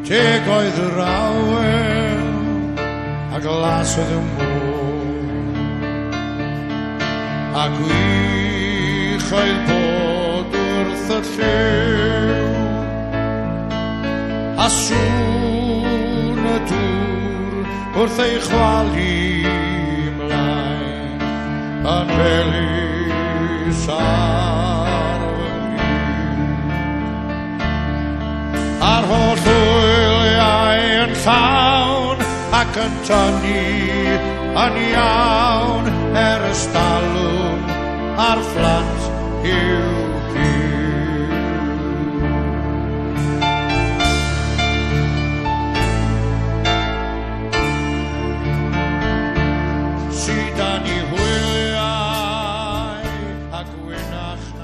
Teg oedd yr awel a glas oedd y môr a gwych oedd bod wrth y lliw a sŵn y dŵr wrth ei chwalu mlaen yn felys ar fy nghyw a'r holl hwyliau yn llawn ac yn tynnu yn iawn ystalwm a'r phlant i'w giw. Sydd â ni hwyliau a gwynach